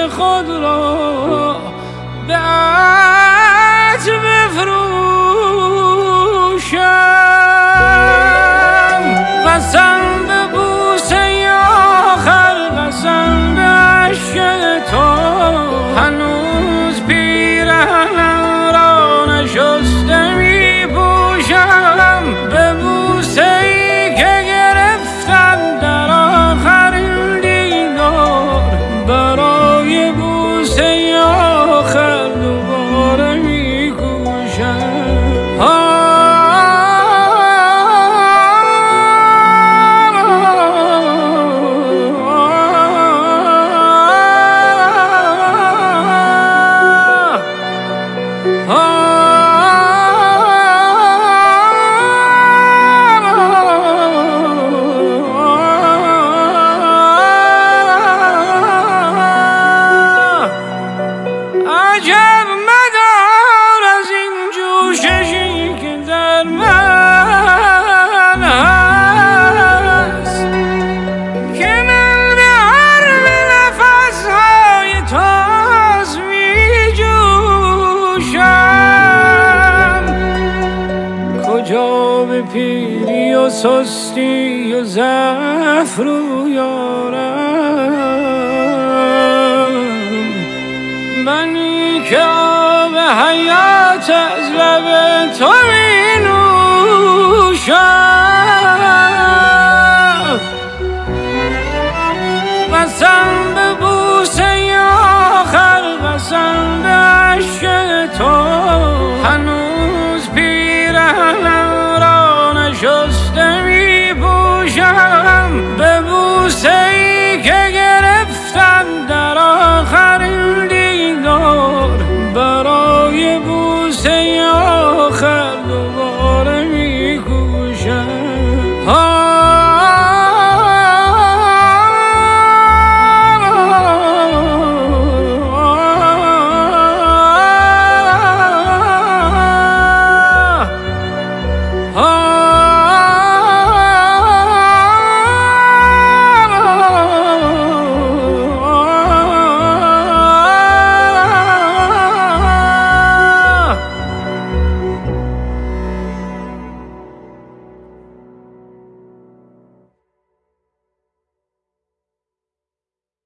خود را به عطر بفروشم. قسم به بوسه آخر، قسم به عشق تو، هنوز پیرهنم را نشسته می پوشم. به بوسه ای که گرفتم در آخرین دیدار، برای بوسه آخر دوباره می کوشم. عجب مدار از این جوششی که در من هست، که من به حرم نفسهای تاز می جوشم. کجا به پیری و سستی و ضعف رو یارم، منی که آب حیات از لب تو می